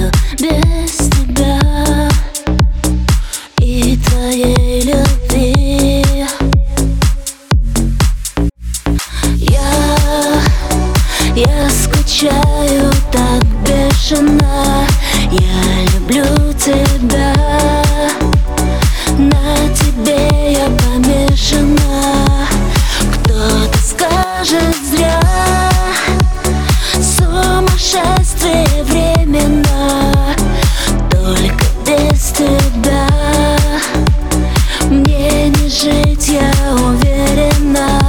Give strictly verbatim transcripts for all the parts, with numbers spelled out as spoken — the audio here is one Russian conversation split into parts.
без тебя и твоей любви. Я, я скучаю так бешено, я люблю тебя, на тебе я помешана. Кто-то скажет зря, сумасшествие временно, только без тебя мне не жить, я уверена.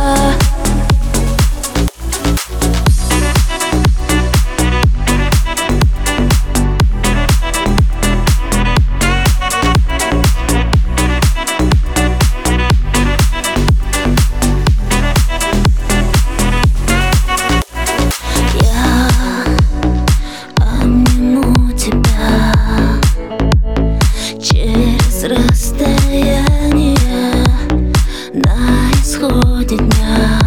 Расстояние на исходе дня.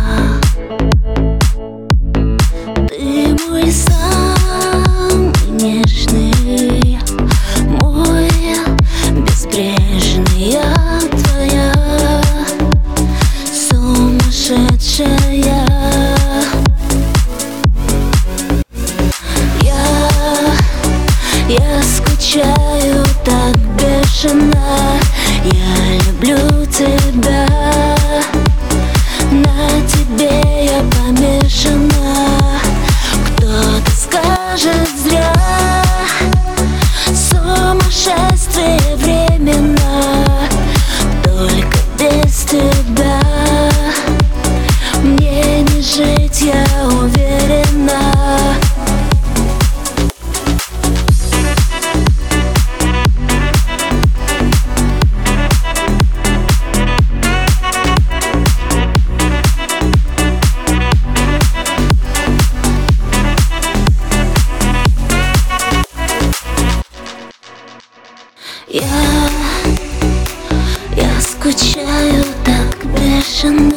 Ты мой самый нежный, мой безбрежный, я твоя сумасшедшая. Я, я скучаю так бешено, я люблю тебя, на тебе я помешана. Кто-то скажет зря, сумасшествие временно, только без тебя мне не жить, я уверена. Я, я скучаю так бешено.